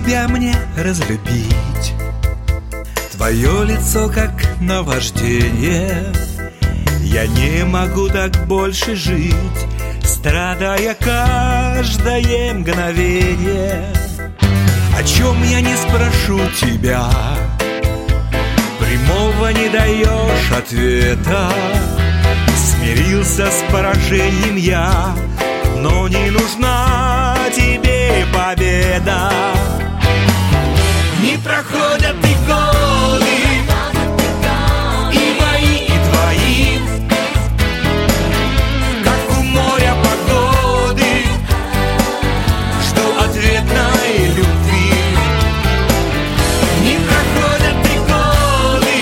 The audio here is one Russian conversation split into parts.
тебя мне разлюбить? Твое лицо как наваждение. Я не могу так больше жить, страдая каждое мгновение. О чем я не спрошу тебя, прямого не даешь ответа. Смирился с поражением я, но не нужна тебе победа. Не проходят и годы, и мои, и твои, как у моря погоды, жду ответной любви. Не проходят и годы,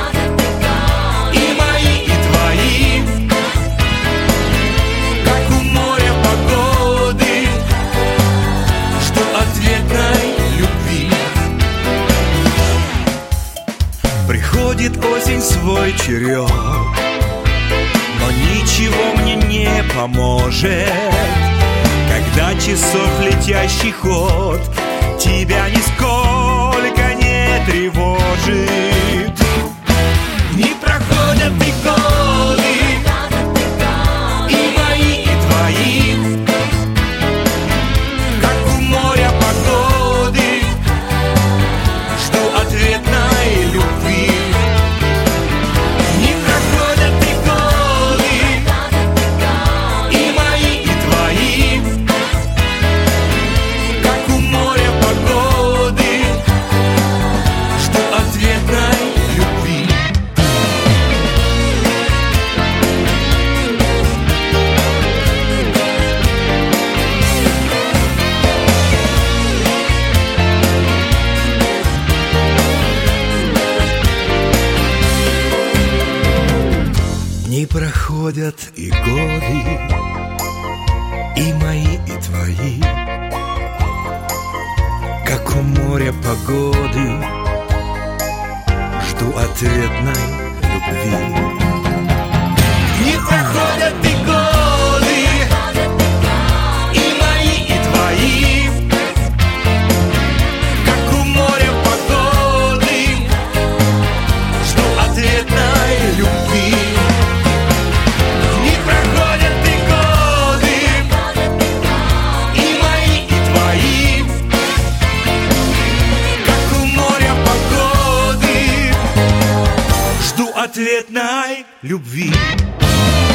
и мои, и твои, как у моря погоды, жду ответной любви. Приходит осень свой черед, но ничего мне не поможет, когда часов летящий ход тебя нисколько не тревожит. Не проходят и годы, и мои, и твои, как у моря погоды, жду ответной любви. Не проходят и годы, и мои, и твои, как у моря погоды, жду ответной любви. Не проходят и годы, и мои, и твои, как у моря погоды, жду ответной любви. Не проходят и годы, и мои, и твои, как у моря погоды, жду ответной любви. Не проходят и годы, и мои, и твои, как у моря погоды, жду ответной любви.